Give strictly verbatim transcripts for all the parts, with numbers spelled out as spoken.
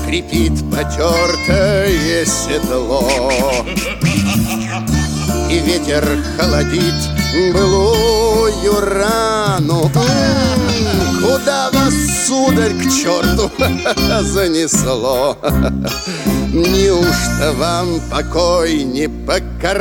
скрипит потертое седло, и ветер холодит былую рану. М-м, куда вас, сударь, к черту занесло? Неужто вам покой не по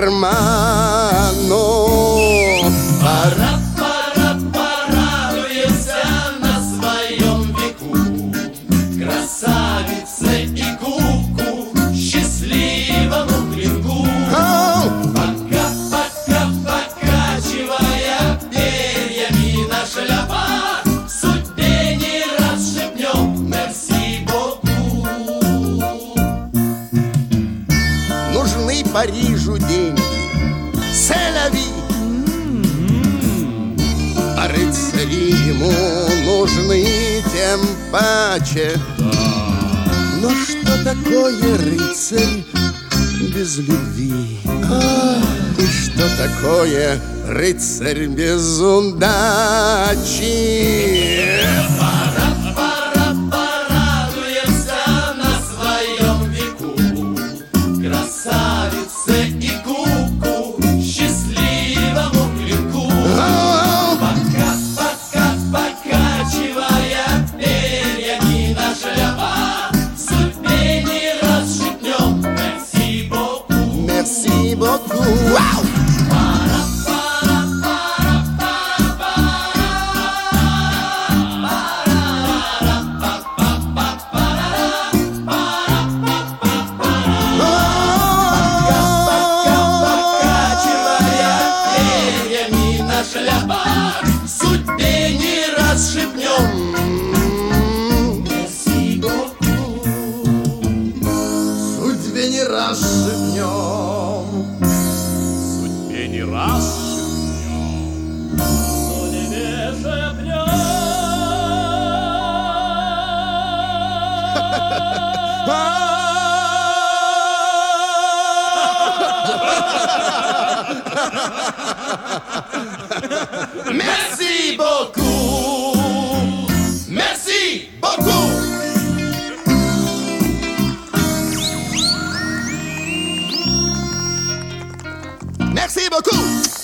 карману? Пора, пора, порадуемся на своем веку, красавице и куку, счастливому клинку. Пока, пока, покачивая перьями на шляпах, судьбе не раз шепнем мерси боку. Нужны Парижу деньги, селяви, а рыцари ему нужны тем паче. Но что такое рыцарь без любви? А, и что такое рыцарь без удачи? Пора, пора, порадуемся на своем веку, красавице и куку, счастливому клинку. Пока, пока, покачивая перьями на шляпах, судьбе не раз шепнем мерси боку. Мерси боку. Вау! Пора, пора, пора, пора, покачивая перьями на шляпах, судьбе не раз шепнем мерси боку. Судьбе не раз шепнем. Судьбе не раз шепнем. Судьбе шепнем. Merci beaucoup. Merci beaucoup. Merci beaucoup.